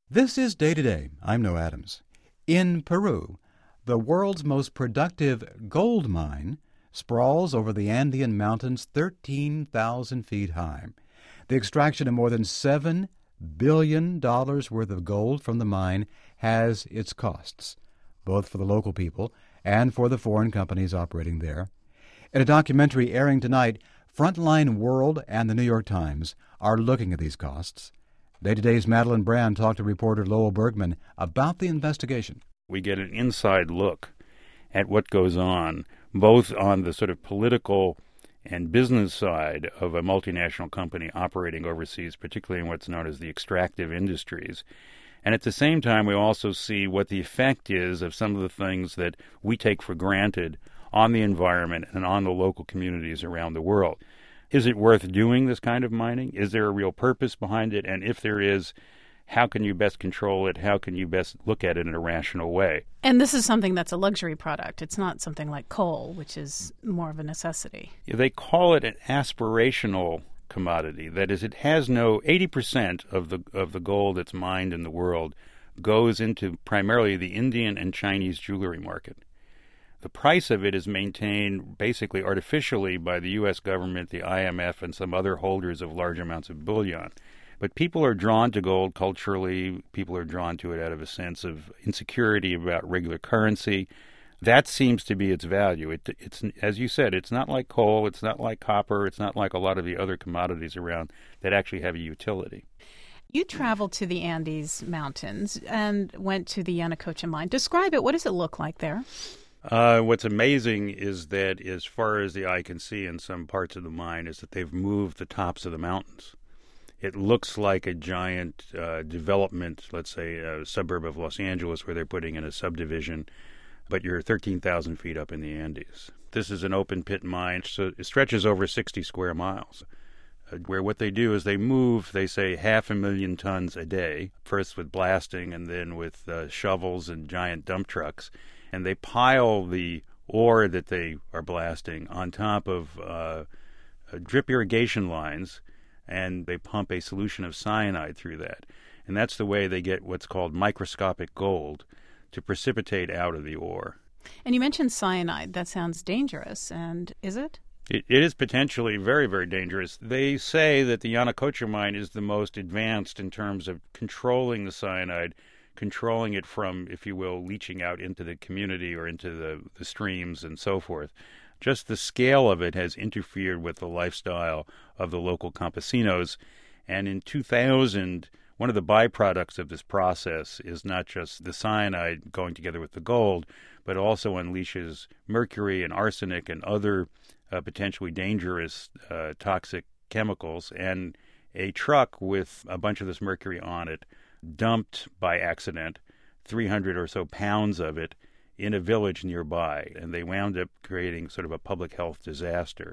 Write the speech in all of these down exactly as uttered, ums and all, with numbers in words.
This is Day to Day. I'm Noah Adams. In Peru, the world's most productive gold mine sprawls over the Andean mountains thirteen thousand feet high. The extraction of more than seven billion dollars worth of gold from the mine has its costs, both for the local people and for the foreign companies operating there. In a documentary airing tonight, Frontline World and the New York Times are looking at these costs. Day to Day's Madeline Brand talked to reporter Lowell Bergman about the investigation. We get an inside look at what goes on, both on the sort of political and business side of a multinational company operating overseas, particularly in what's known as the extractive industries. And at the same time, we also see what the effect is of some of the things that we take for granted on the environment and on the local communities around the world. Is it worth doing this kind of mining? Is there a real purpose behind it? And if there is, how can you best control it? How can you best look at it in a rational way? And this is something that's a luxury product. It's not something like coal, which is more of a necessity. They call it an aspirational commodity. That is, it has no eighty percent of the of the gold that's mined in the world goes into primarily the Indian and Chinese jewelry market. The price of it is maintained basically artificially by the U S government, the I M F, and some other holders of large amounts of bullion. But people are drawn to gold culturally. People are drawn to it out of a sense of insecurity about regular currency. That seems to be its value. It, it's, as you said, it's not like coal. It's not like copper. It's not like a lot of the other commodities around that actually have a utility. You traveled to the Andes Mountains and went to the Yanacocha mine. Describe it. What does it look like there? Uh, what's amazing is that as far as the eye can see in some parts of the mine is that they've moved the tops of the mountains. It looks like a giant uh, development, let's say a suburb of Los Angeles where they're putting in a subdivision, but you're thirteen thousand feet up in the Andes. This is an open pit mine, so it stretches over sixty square miles, uh, where what they do is they move, they say, half a million tons a day, first with blasting and then with uh, shovels and giant dump trucks. And they pile the ore that they are blasting on top of uh, drip irrigation lines, and they pump a solution of cyanide through that. And that's the way they get what's called microscopic gold to precipitate out of the ore. And you mentioned cyanide. That sounds dangerous, and is it? It, it is potentially very, very dangerous. They say that the Yanacocha mine is the most advanced in terms of controlling the cyanide, controlling it from, if you will, leaching out into the community or into the, the streams and so forth. Just the scale of it has interfered with the lifestyle of the local campesinos. And in two thousand, one of the byproducts of this process is not just the cyanide going together with the gold, but also unleashes mercury and arsenic and other uh, potentially dangerous uh, toxic chemicals. And a truck with a bunch of this mercury on it dumped by accident three hundred or so pounds of it in a village nearby, and they wound up creating sort of a public health disaster.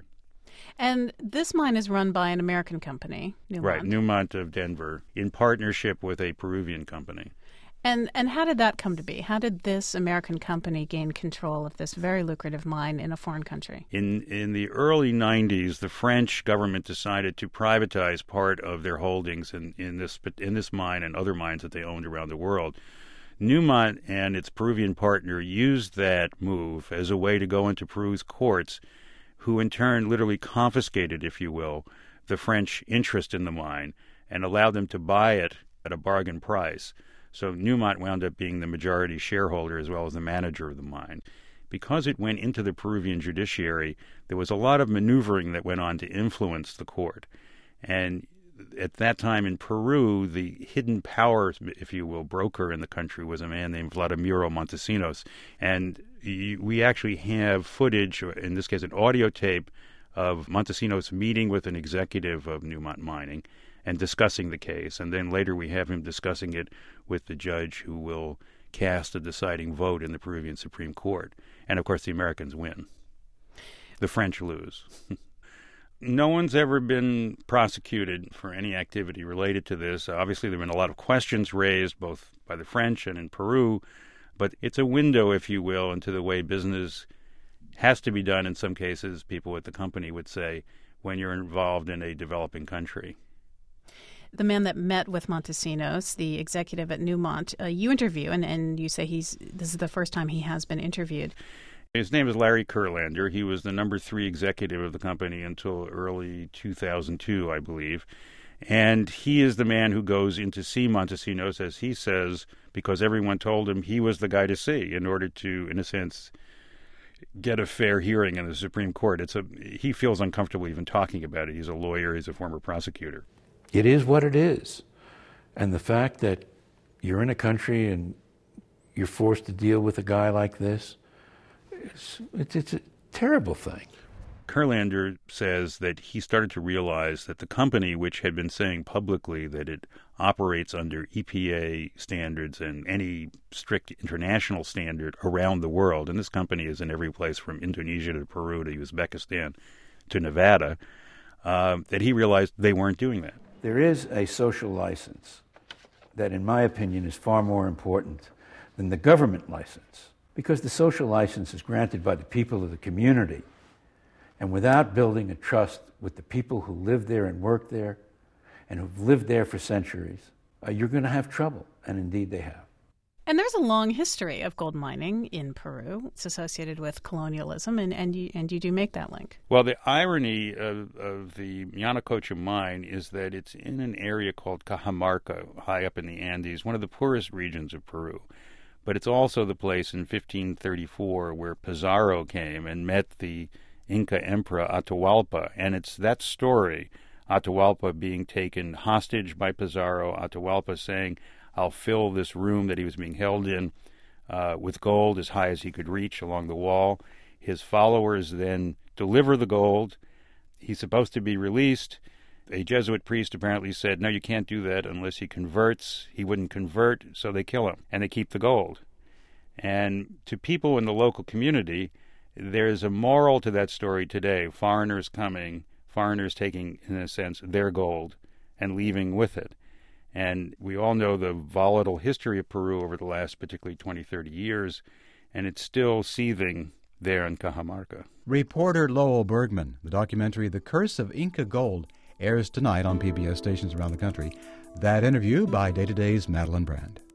And this mine is run by an American company, Newmont. Right, Newmont of Denver, in partnership with a Peruvian company. And and how did that come to be? How did this American company gain control of this very lucrative mine in a foreign country? In in the early nineties, the French government decided to privatize part of their holdings in, in this in this mine and other mines that they owned around the world. Newmont and its Peruvian partner used that move as a way to go into Peru's courts, who in turn literally confiscated, if you will, the French interest in the mine and allowed them to buy it at a bargain price. So Newmont wound up being the majority shareholder as well as the manager of the mine. Because it went into the Peruvian judiciary, there was a lot of maneuvering that went on to influence the court. And at that time in Peru, the hidden power, if you will, broker in the country was a man named Vladimiro Montesinos. And we actually have footage, or in this case an audio tape, of Montesinos meeting with an executive of Newmont Mining and discussing the case. And then later we have him discussing it with the judge who will cast a deciding vote in the Peruvian Supreme Court. And, of course, the Americans win. The French lose. No one's ever been prosecuted for any activity related to this. Obviously, there have been a lot of questions raised, both by the French and in Peru, but it's a window, if you will, into the way business has to be done in some cases, people at the company would say, when you're involved in a developing country. the man that met with Montesinos, the executive at Newmont, uh, you interview, and, and you say he's this is the first time he has been interviewed. His name is Larry Kurlander. He was the number three executive of the company until early two thousand two, I believe. And he is the man who goes in to see Montesinos, as he says, because everyone told him he was the guy to see in order to, in a sense, get a fair hearing in the Supreme Court. It's a he feels uncomfortable even talking about it. He's a lawyer. He's a former prosecutor. It is what it is. And the fact that you're in a country and you're forced to deal with a guy like this, it's, it's, it's a terrible thing. Kurlander says that he started to realize that the company, which had been saying publicly that it operates under E P A standards and any strict international standard around the world, and this company is in every place from Indonesia to Peru to Uzbekistan to Nevada, uh, that he realized they weren't doing that. There is a social license that, in my opinion, is far more important than the government license, because the social license is granted by the people of the community. And without building a trust with the people who live there and work there and who've lived there for centuries, uh, you're going to have trouble. And indeed they have. And there's a long history of gold mining in Peru. It's associated with colonialism, and, and, you, and you do make that link. Well, the irony of, of the Yanacocha mine is that it's in an area called Cajamarca, high up in the Andes, one of the poorest regions of Peru. But it's also the place in fifteen thirty-four where Pizarro came and met the Inca Emperor Atahualpa, and it's that story, Atahualpa being taken hostage by Pizarro, Atahualpa saying, I'll fill this room that he was being held in uh, with gold as high as he could reach along the wall. His followers then deliver the gold. He's supposed to be released. A Jesuit priest apparently said, no, you can't do that unless he converts. He wouldn't convert, so they kill him, and they keep the gold. And to people in the local community, there's a moral to that story today. Foreigners coming, foreigners taking, in a sense, their gold and leaving with it. And we all know the volatile history of Peru over the last particularly twenty, thirty years, and it's still seething there in Cajamarca. Reporter Lowell Bergman. The documentary The Curse of Inca Gold airs tonight on P B S stations around the country. That interview by Day to Day's Madeline Brand.